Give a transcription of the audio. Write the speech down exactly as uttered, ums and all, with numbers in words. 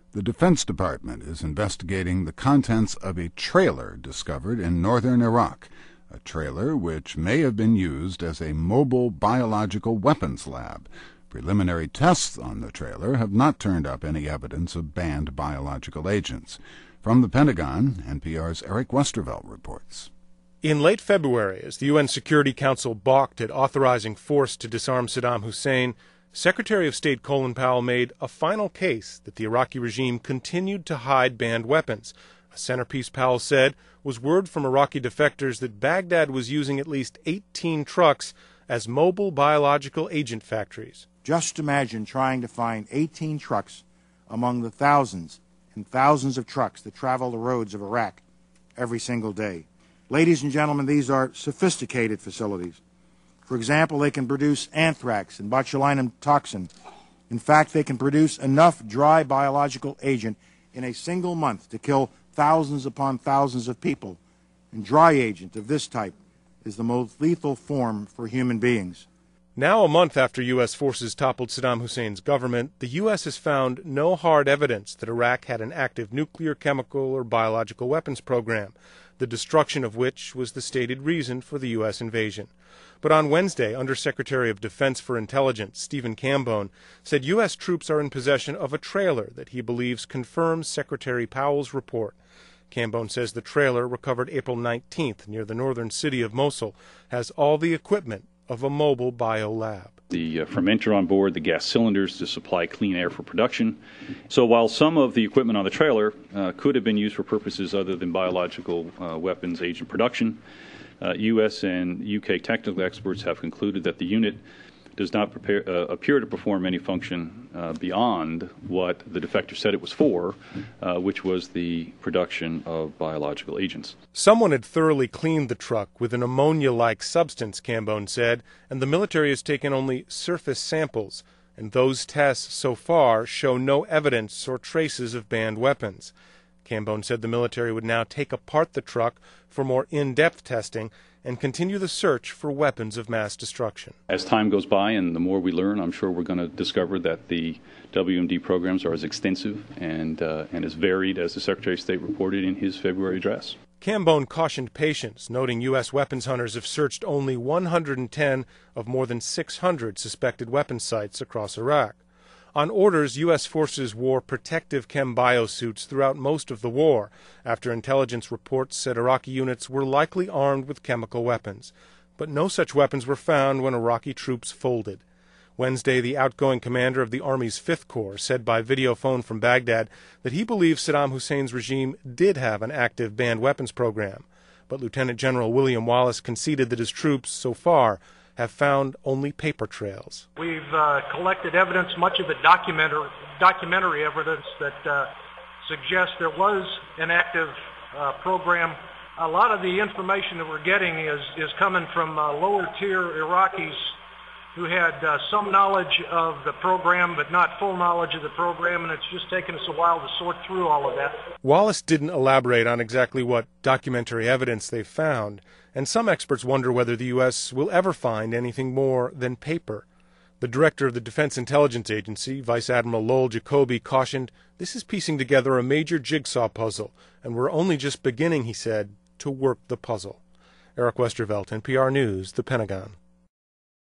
The Defense Department is investigating the contents of a trailer discovered in northern Iraq, a trailer which may have been used as a mobile biological weapons lab. Preliminary tests on the trailer have not turned up any evidence of banned biological agents. From the Pentagon, N P R's Eric Westervelt reports. In late February, as the U N Security Council balked at authorizing force to disarm Saddam Hussein, Secretary of State Colin Powell made a final case that the Iraqi regime continued to hide banned weapons. A centerpiece, Powell said, was word from Iraqi defectors that Baghdad was using at least eighteen trucks as mobile biological agent factories. Just imagine trying to find eighteen trucks among the thousands and thousands of trucks that travel the roads of Iraq every single day. Ladies and gentlemen, these are sophisticated facilities. For example, they can produce anthrax and botulinum toxin. In fact, they can produce enough dry biological agent in a single month to kill thousands upon thousands of people. And dry agent of this type is the most lethal form for human beings. Now, a month after U S forces toppled Saddam Hussein's government, the U S has found no hard evidence that Iraq had an active nuclear, chemical, or biological weapons program, the destruction of which was the stated reason for the U S invasion. But on Wednesday, Undersecretary of Defense for Intelligence Stephen Cambone said U S troops are in possession of a trailer that he believes confirms Secretary Powell's report. Cambone says the trailer, recovered April nineteenth near the northern city of Mosul, has all the equipment of a mobile biolab. The uh, fermenter on board, the gas cylinders to supply clean air for production. So while some of the equipment on the trailer uh, could have been used for purposes other than biological uh, weapons agent production, uh, U S and U K technical experts have concluded that the unit does not prepare, uh, appear to perform any function uh, beyond what the defector said it was for, uh, which was the production of biological agents. Someone had thoroughly cleaned the truck with an ammonia-like substance, Cambone said, and the military has taken only surface samples, and those tests so far show no evidence or traces of banned weapons. Cambone said the military would now take apart the truck for more in-depth testing and continue the search for weapons of mass destruction. As time goes by and the more we learn, I'm sure we're going to discover that the W M D programs are as extensive and, uh, and as varied as the Secretary of State reported in his February address. Cambone cautioned patience, noting U S weapons hunters have searched only one hundred ten of more than six hundred suspected weapons sites across Iraq. On orders, U S forces wore protective chem biosuits throughout most of the war, after intelligence reports said Iraqi units were likely armed with chemical weapons. But no such weapons were found when Iraqi troops folded. Wednesday, the outgoing commander of the Army's Fifth Corps said by video phone from Baghdad that he believes Saddam Hussein's regime did have an active banned weapons program. But Lieutenant General William Wallace conceded that his troops, so far, have found only paper trails. We've uh, collected evidence, much of it documentary, documentary evidence, that uh, suggests there was an active uh, program. A lot of the information that we're getting is, is coming from uh, lower-tier Iraqis who had uh, some knowledge of the program, but not full knowledge of the program, and it's just taken us a while to sort through all of that. Wallace didn't elaborate on exactly what documentary evidence they found, and some experts wonder whether the U S will ever find anything more than paper. The director of the Defense Intelligence Agency, Vice Admiral Lowell Jacoby, cautioned, "This is piecing together a major jigsaw puzzle, and we're only just beginning," he said, "to work the puzzle." Eric Westervelt, N P R News, The Pentagon.